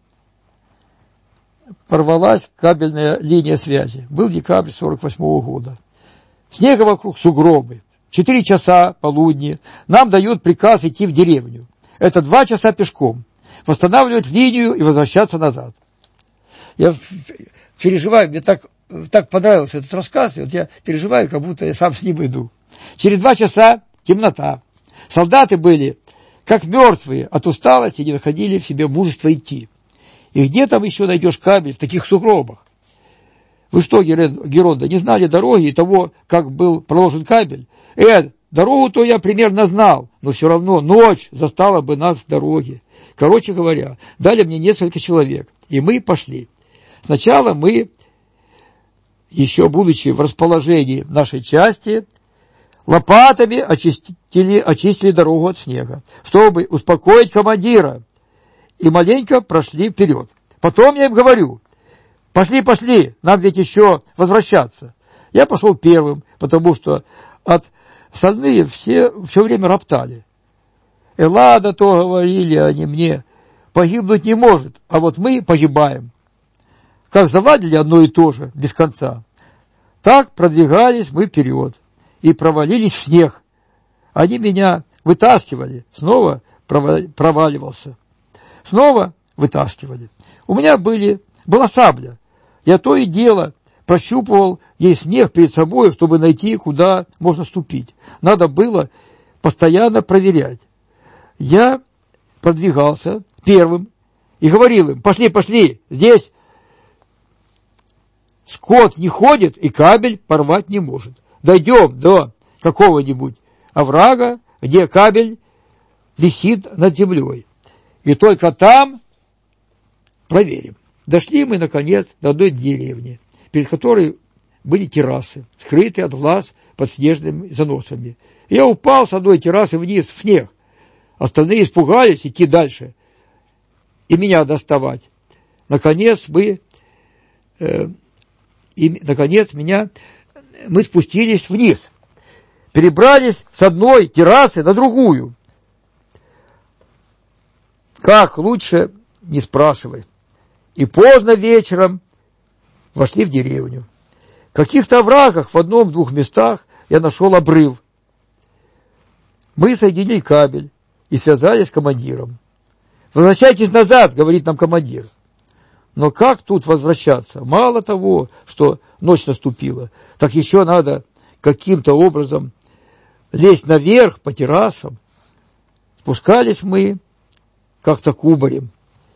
порвалась кабельная линия связи. Был декабрь 1948 года. Снега вокруг, сугробы. 4 часа полудня нам дают приказ идти в деревню. Это 2 часа пешком. Восстанавливать линию и возвращаться назад. Я переживаю, мне так понравился этот рассказ, и вот я переживаю, как будто я сам с ним иду. Через 2 часа темнота. Солдаты были как мертвые от усталости, не находили в себе мужества идти. И где там еще найдешь кабель в таких сугробах? Вы что, Геронда, не знали дороги и того, как был проложен кабель? Дорогу-то я примерно знал, но все равно ночь застала бы нас с дороги. Короче говоря, дали мне несколько человек, и мы пошли. Сначала мы, еще будучи в расположении нашей части, лопатами очистили дорогу от снега, чтобы успокоить командира, и маленько прошли вперед. Потом я им говорю: пошли, нам ведь еще возвращаться. Я пошел первым, потому что остальные все время роптали. Эллада, то говорили они мне, погибнуть не может, а вот мы погибаем. Как заладили одно и то же, без конца, так продвигались мы вперед и провалились в снег. Они меня вытаскивали, снова проваливался. Снова вытаскивали. У меня была сабля. Я то и дело прощупывал ей снег перед собой, чтобы найти, куда можно ступить. Надо было постоянно проверять. Я продвигался первым и говорил им: пошли, здесь скот не ходит и кабель порвать не может. Дойдем до какого-нибудь оврага, где кабель висит над землей. И только там проверим. Дошли мы, наконец, до одной деревни, перед которой были террасы, скрытые от глаз под снежными заносами. Я упал с одной террасы вниз в снег. Остальные испугались идти дальше и меня доставать. наконец, мы спустились вниз, перебрались с одной террасы на другую. Как лучше, не спрашивай. И поздно вечером вошли в деревню. В каких-то оврагах в одном-двух местах я нашел обрыв. Мы соединили кабель и связались с командиром. «Возвращайтесь назад», — говорит нам командир. Но как тут возвращаться? Мало того, что ночь наступила, так еще надо каким-то образом лезть наверх по террасам. Спускались мы как-то кубарем.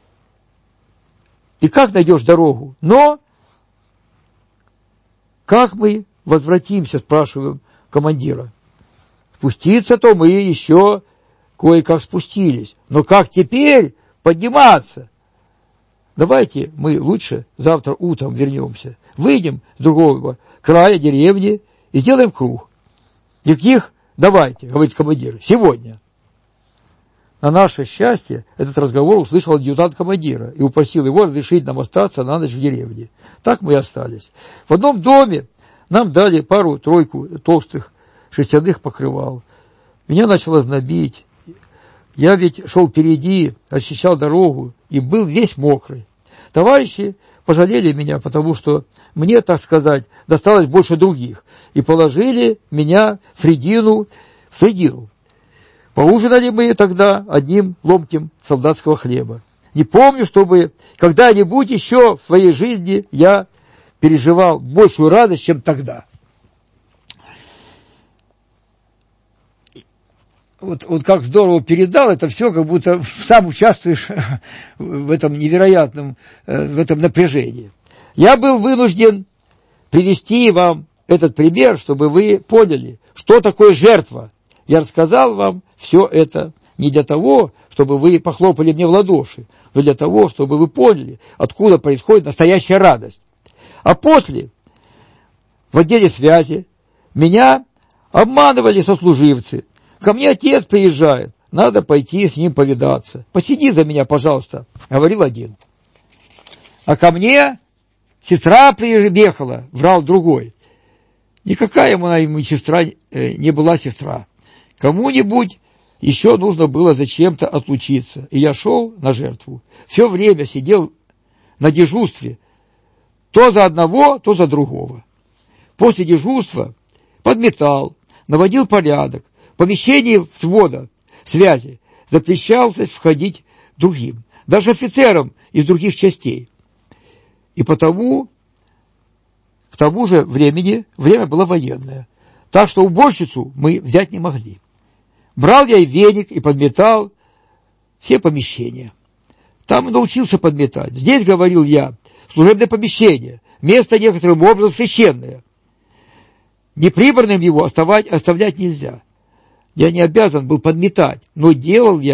И как найдешь дорогу? Но как мы возвратимся, спрашиваем командира. Спуститься-то мы еще кое-как спустились. Но как теперь подниматься? Давайте мы лучше завтра утром вернемся. Выйдем с другого края деревни и сделаем круг. Никаких давайте, говорит командир, сегодня. На наше счастье этот разговор услышал адъютант командира и упросил его разрешить нам остаться на ночь в деревне. Так мы и остались. В одном доме нам дали пару-тройку толстых шерстяных покрывал. Меня начало знобить. Я ведь шел впереди, очищал дорогу и был весь мокрый. Товарищи пожалели меня, потому что мне, так сказать, досталось больше других, и положили меня в средину. Поужинали мы тогда одним ломтем солдатского хлеба. Не помню, чтобы когда-нибудь еще в своей жизни я переживал большую радость, чем тогда. Вот как здорово передал это все, как будто сам участвуешь в этом невероятном, в этом напряжении. Я был вынужден привести вам этот пример, чтобы вы поняли, что такое жертва. Я рассказал вам все это не для того, чтобы вы похлопали мне в ладоши, но для того, чтобы вы поняли, откуда происходит настоящая радость. А после, в отделе связи, меня обманывали сослуживцы. Ко мне отец приезжает, надо пойти с ним повидаться. Посиди за меня, пожалуйста, говорил один. А ко мне сестра приехала, врал другой. Никакая ему сестра не была сестра. Кому-нибудь еще нужно было зачем-то отлучиться, и я шел на жертву. Все время сидел на дежурстве, то за одного, то за другого. После дежурства подметал, наводил порядок. В помещении взвода связи запрещалось входить другим, даже офицерам из других частей. И потому, к тому же время было военное, так что уборщицу мы взять не могли. Брал я и веник, и подметал все помещения. Там и научился подметать. Здесь, говорил я, служебное помещение, место некоторым образом священное. Неприбранным его оставлять нельзя. Я не обязан был подметать, но делать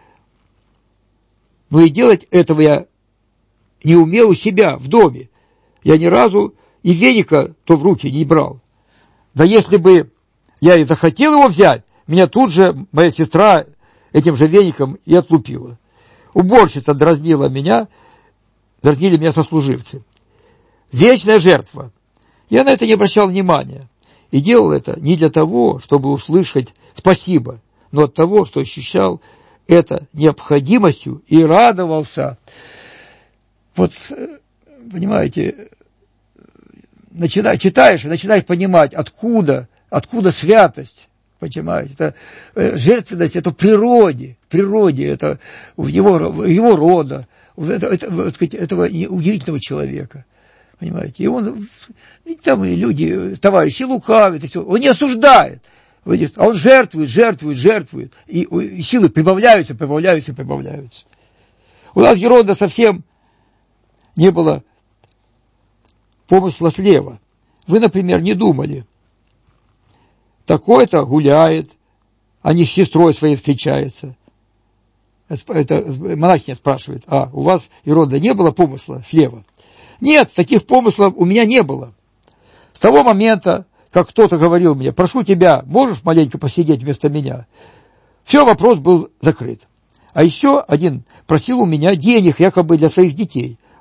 этого я не умел у себя в доме. Я ни разу и веника то в руки не брал. Да если бы я и захотел его взять, меня тут же моя сестра этим же веником и отлупила. Уборщица дразнили меня сослуживцы. Вечная жертва. Я на это не обращал внимания. И делал это не для того, чтобы услышать спасибо, но от того, что ощущал это необходимостью и радовался. Вот, понимаете, читаешь и начинаешь понимать, откуда святость. Понимаете, это жертвенность, это в природе, это в его рода, этого удивительного человека. Понимаете, и он, там и люди, товарищи лукавят, и все, он не осуждает, а он жертвует, и силы прибавляются. У нас в Герондо совсем не было помысла слева. Вы, например, не думали, такой-то гуляет, а не с сестрой своей встречается. Это монахиня спрашивает, у вас, Герондо, не было помысла слева? Нет, таких помыслов у меня не было. С того момента, как кто-то говорил мне, прошу тебя, можешь маленько посидеть вместо меня? Все, вопрос был закрыт. А еще один просил у меня денег якобы для своих детей.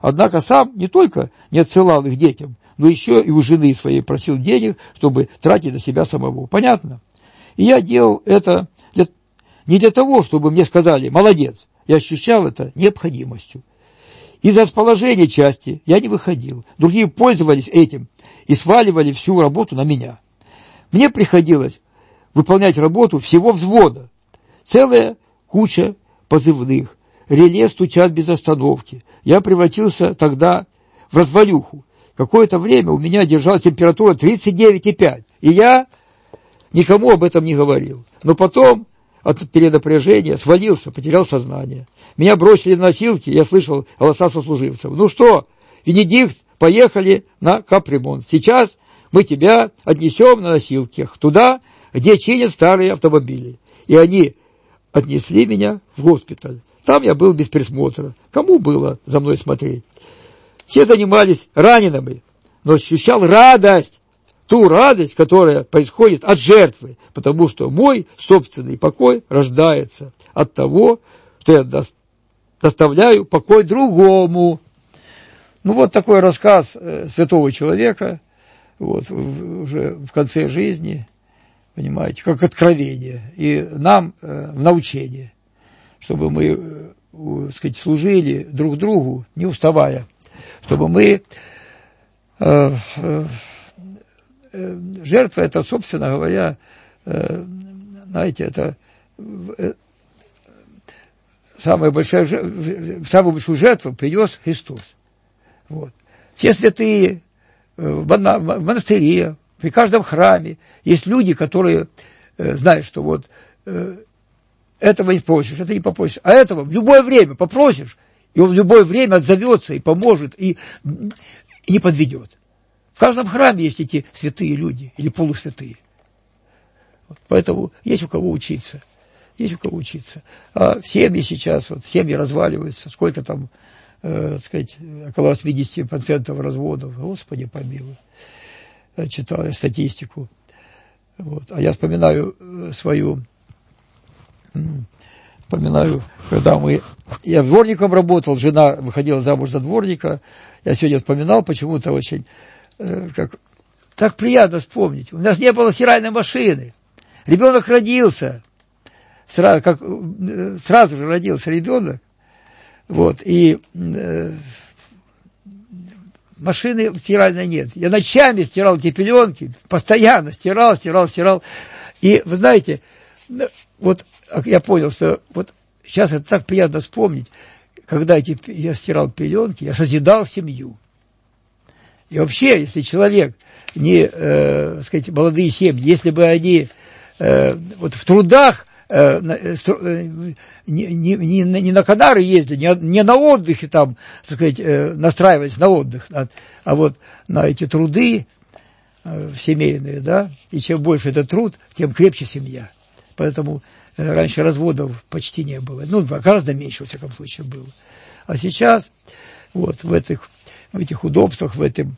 Однако сам не только не отсылал их детям, но еще и у жены своей просил денег, чтобы тратить на себя самого. Понятно? И я делал это не для того, чтобы мне сказали «молодец». Я ощущал это необходимостью. Из расположения части я не выходил. Другие пользовались этим и сваливали всю работу на меня. Мне приходилось выполнять работу всего взвода. Целая куча позывных. Реле стучат без остановки. Я превратился тогда в развалюху. Какое-то время у меня держалась температура 39,5. И я никому об этом не говорил. Но потом от перенапряжения свалился, потерял сознание. Меня бросили на носилки, я слышал голоса сослуживцев. Ну что, Венедикт, поехали на капремонт. Сейчас мы тебя отнесем на носилках туда, где чинят старые автомобили. И они отнесли меня в госпиталь. Там я был без присмотра. Кому было за мной смотреть? Все занимались ранеными, но ощущал радость. Ту радость, которая происходит от жертвы, потому что мой собственный покой рождается от того, что я доставляю покой другому. Ну, вот такой рассказ святого человека, вот, уже в конце жизни, понимаете, как откровение, и нам в научение, чтобы мы, так сказать, служили друг другу, не уставая, чтобы мы... Жертва, это, собственно говоря, знаете, это самую большую жертву принес Христос. Вот. Все святые в монастыре, при каждом храме есть люди, которые знают, что вот этого не попросишь, это не попросишь, а этого в любое время попросишь, и он в любое время отзовется и поможет, и не подведет. В каждом храме есть эти святые люди или полусвятые. Вот, поэтому есть у кого учиться. Есть у кого учиться. А в семьи сейчас, вот, семьи разваливаются. Сколько там, так сказать, около 80% разводов. Господи помилуй. Читал я статистику. Вот. А я вспоминаю когда я дворником работал, жена выходила замуж за дворника. Я сегодня вспоминал почему-то очень... так приятно вспомнить. У нас не было стиральной машины. Ребенок родился. Сразу же родился ребенок. Вот. И машины стиральной нет. Я ночами стирал эти пеленки. Постоянно стирал. И вы знаете, вот я понял, что вот сейчас это так приятно вспомнить. Когда я стирал пеленки, я созидал семью. И вообще, если человек, сказать, молодые семьи, если бы они вот в трудах не на Канары ездили, не на отдыхе там, так сказать, настраивались на отдых, а вот на эти труды семейные, да, и чем больше этот труд, тем крепче семья. Поэтому раньше разводов почти не было, ну, гораздо меньше, во всяком случае, было. А сейчас вот в этих удобствах, в этом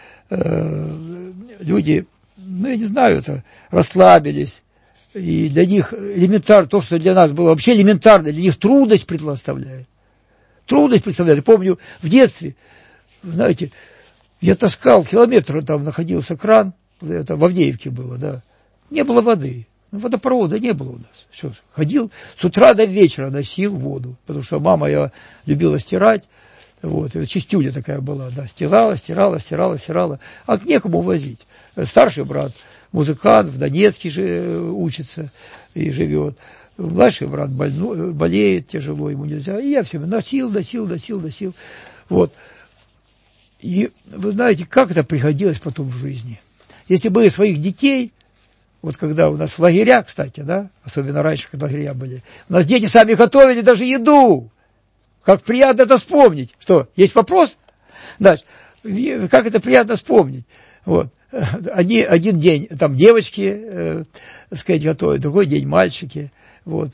люди, ну, я не знаю, это расслабились, и для них элементарно, то, что для нас было вообще элементарно, для них трудность представляет. Помню, в детстве, знаете, я таскал километры, там находился кран, это в Авдеевке было, да, не было воды, водопровода не было у нас. Что, ходил, с утра до вечера носил воду, потому что мама я любила стирать. Вот, чистюля такая была, да, стирала, а некому возить. Старший брат, музыкант, в Донецке же учится и живет. Младший брат болеет тяжело, ему нельзя. И я все носил. Вот. И вы знаете, как это приходилось потом в жизни. Если бы своих детей, вот когда у нас в лагерях, кстати, да, особенно раньше, когда лагеря были, у нас дети сами готовили даже еду. Как приятно это вспомнить. Что, есть вопрос? Значит, как это приятно вспомнить. Вот. Один день там девочки, так сказать, готовят, другой день мальчики. Вот.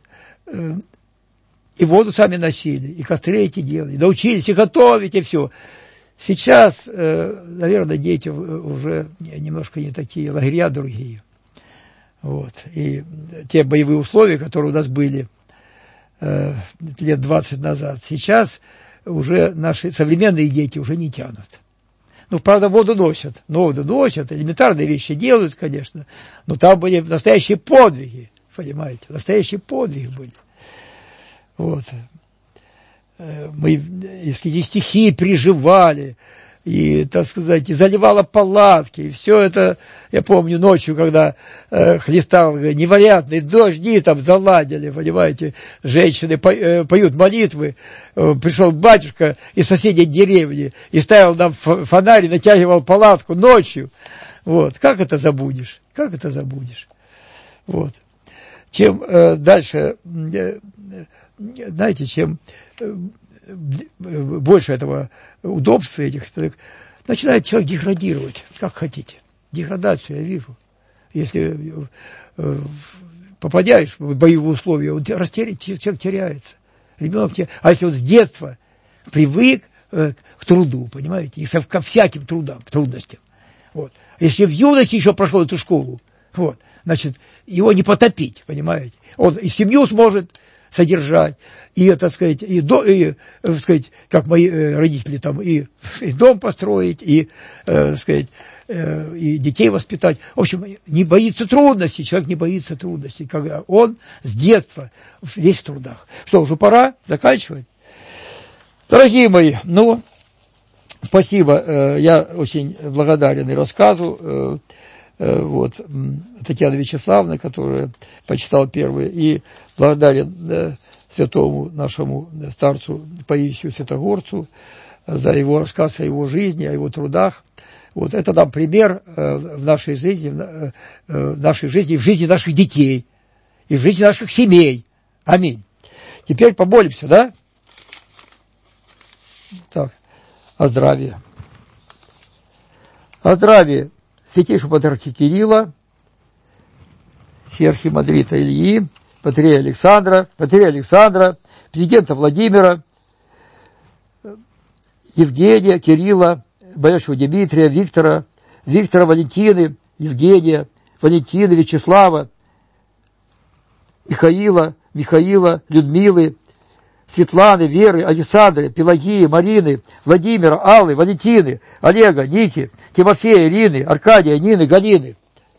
И воду сами носили, и костры эти делали, научились и готовить, и все. Сейчас, наверное, дети уже немножко не такие, лагеря другие. Вот. И те боевые условия, которые у нас были лет 20 назад, сейчас уже наши современные дети уже не тянут. Ну, правда, воду носят, элементарные вещи делают, конечно, но там были настоящие подвиги, понимаете, настоящие подвиги были. Вот. Мы и стихи приживали, и, так сказать, и заливала палатки, и все это, я помню, ночью, когда хлестал невероятный дождь, дни там заладили, понимаете, женщины поют молитвы, пришел батюшка из соседней деревни и ставил нам фонарь, и натягивал палатку ночью, вот, как это забудешь, вот. Чем дальше, знаете, чем больше этого удобства этих, начинает человек деградировать, как хотите. Деградацию я вижу. Если попадаешь в боевые условия, человек теряется. Ребенок теряется. А если он с детства привык к труду, понимаете, и ко всяким трудам, к трудностям. Вот. Если в юности еще прошел эту школу, вот, значит, его не потопить, понимаете. Он и семью сможет содержать, и, так сказать, так сказать, как мои родители там, и дом построить, и, так сказать, и детей воспитать. В общем, не боится трудностей, человек не боится трудностей, когда он с детства весь в трудах. Что, уже пора заканчивать? Дорогие мои, ну, спасибо, я очень благодарен и рассказу, вот, Татьяны Вячеславовны, которая почитала первые, и благодарен святому нашему старцу Паисию Святогорцу за его рассказ о его жизни, о его трудах. Вот это нам пример в нашей жизни, и в жизни наших детей, и в жизни наших семей. Аминь. Теперь помолимся, да? Так, о здравии. О здравии святейшего патриарха Кирилла, архимандрита Ильи, патриарха Александра, президента Владимира, Евгения, Кирилла, боярышего Дмитрия, Виктора, Валентины, Евгения, Валентины, Вячеслава, Михаила, Людмилы, Светланы, Веры, Александры, Пелагии, Марины, Владимира, Аллы, Валентины, Олега, Ники, Тимофея, Ирины, Аркадия, Нины, Галины,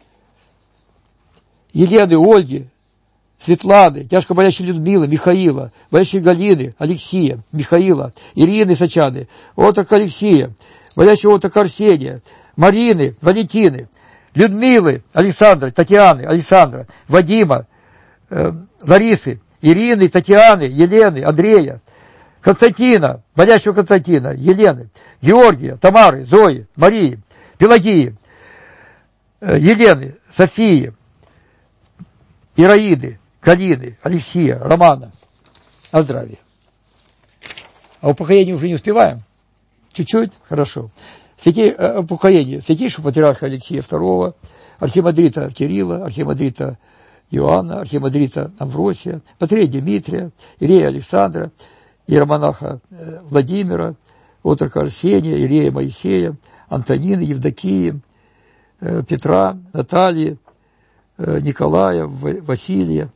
Елены, Ольги, Светланы, тяжко болящей Людмилы, Михаила, болящей Галины, Алексея, Михаила, Ирины Сачаны, отрока Алексея, болящего отрока Арсения, Марины, Валентины, Людмилы, Александра, Татьяны, Александра, Вадима, Ларисы, Ирины, Татьяны, Елены, Андрея, Константина, болящего Константина, Елены, Георгия, Тамары, Зои, Марии, Пелагии, Елены, Софии, Ираиды, Галины, Алексея, Романа. О здравии. А упокоение уже не успеваем? Чуть-чуть? Хорошо. Упокоение святейшего патриарха Алексея II, архимандрита Кирилла, архимандрита Иоанна, архимандрита Амвросия, патриарха Дмитрия, Иерея Александра, иеромонаха Владимира, отрока Арсения, Иерея Моисея, Антонины, Евдокии, Петра, Натальи, Николая, Василия,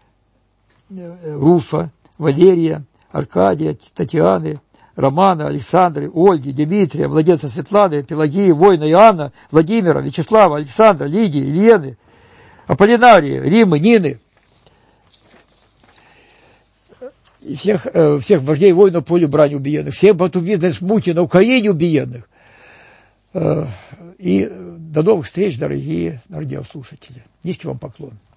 Руфа, Валерия, Аркадия, Татьяны, Романа, Александры, Ольги, Дмитрия, младенца Светланы, Пелагии, воина Иоанна, Владимира, Вячеслава, Александра, Лидии, Елены, Аполлинарии, Римы, Нины, и всех вождей воинов поле брани убиенных, всех батубидных смути на Украине убиенных. И до новых встреч, дорогие радиослушатели. Низкий вам поклон.